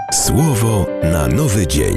Słowo na nowy dzień.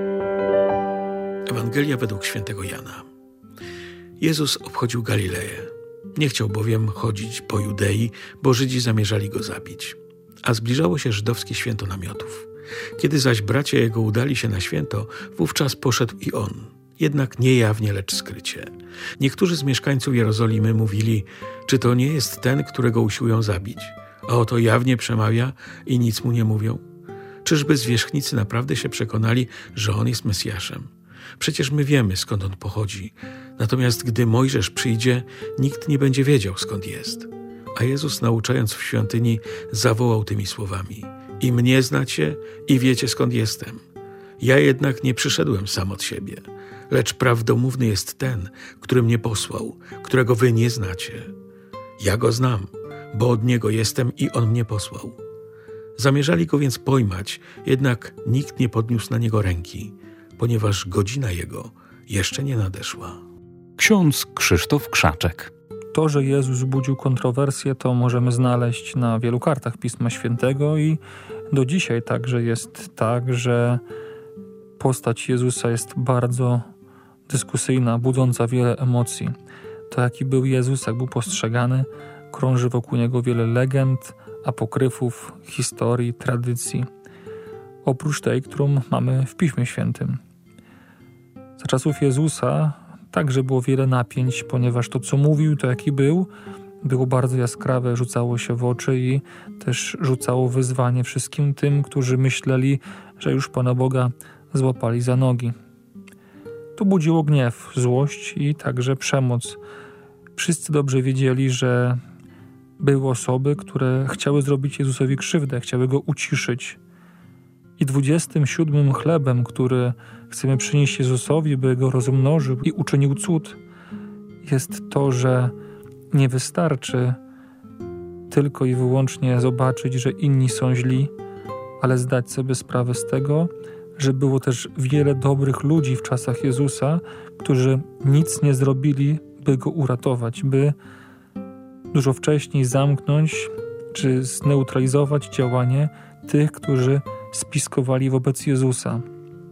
Ewangelia według świętego Jana. Jezus obchodził Galileję. Nie chciał bowiem chodzić po Judei, bo Żydzi zamierzali go zabić. A zbliżało się żydowskie święto namiotów. Kiedy zaś bracia jego udali się na święto, wówczas poszedł i on. Jednak nie jawnie, lecz skrycie. Niektórzy z mieszkańców Jerozolimy mówili, czy to nie jest ten, którego usiłują zabić? A oto jawnie przemawia i nic mu nie mówią. Czyżby zwierzchnicy naprawdę się przekonali, że on jest Mesjaszem? Przecież my wiemy, skąd on pochodzi. Natomiast gdy Mojżesz przyjdzie, nikt nie będzie wiedział, skąd jest. A Jezus, nauczając w świątyni, zawołał tymi słowami: I mnie znacie, i wiecie, skąd jestem. Ja jednak nie przyszedłem sam od siebie, lecz prawdomówny jest ten, który mnie posłał, którego wy nie znacie. Ja go znam, bo od niego jestem i on mnie posłał. Zamierzali go więc pojmać, jednak nikt nie podniósł na niego ręki, ponieważ godzina jego jeszcze nie nadeszła. Ksiądz Krzysztof Krzaczek. To, że Jezus budził kontrowersje, to możemy znaleźć na wielu kartach Pisma Świętego i do dzisiaj także jest tak, że postać Jezusa jest bardzo dyskusyjna, budząca wiele emocji. To, jaki był Jezus, jak był postrzegany, krąży wokół niego wiele legend, apokryfów, historii, tradycji, oprócz tej, którą mamy w Piśmie Świętym. Za czasów Jezusa także było wiele napięć, ponieważ to, co mówił, to jaki był, było bardzo jaskrawe, rzucało się w oczy i też rzucało wyzwanie wszystkim tym, którzy myśleli, że już Pana Boga złapali za nogi. To budziło gniew, złość i także przemoc. Wszyscy dobrze wiedzieli, że były osoby, które chciały zrobić Jezusowi krzywdę, chciały go uciszyć. I 27 chlebem, który chcemy przynieść Jezusowi, by go rozmnożył i uczynił cud, jest to, że nie wystarczy tylko i wyłącznie zobaczyć, że inni są źli, ale zdać sobie sprawę z tego, że było też wiele dobrych ludzi w czasach Jezusa, którzy nic nie zrobili, by go uratować, by dużo wcześniej zamknąć czy zneutralizować działanie tych, którzy spiskowali wobec Jezusa.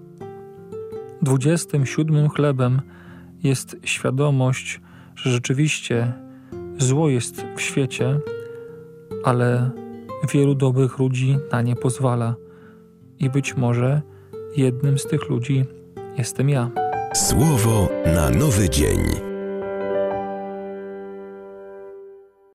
27 chlebem jest świadomość, że rzeczywiście zło jest w świecie, ale wielu dobrych ludzi na nie pozwala. I być może jednym z tych ludzi jestem ja. Słowo na nowy dzień.